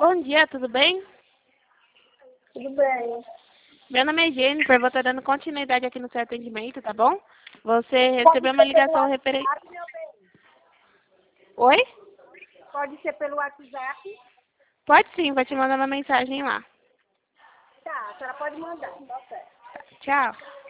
Bom dia, tudo bem? Tudo bem. Meu nome é Jennifer, vou estar dando continuidade aqui no seu atendimento, tá bom? Você Pode recebeu uma ser pelo ligação referente... WhatsApp, meu bem. Oi? Pode ser pelo WhatsApp. Pode sim, vou te mandar uma mensagem lá. Tá, a senhora pode mandar. Tá certo. Tchau.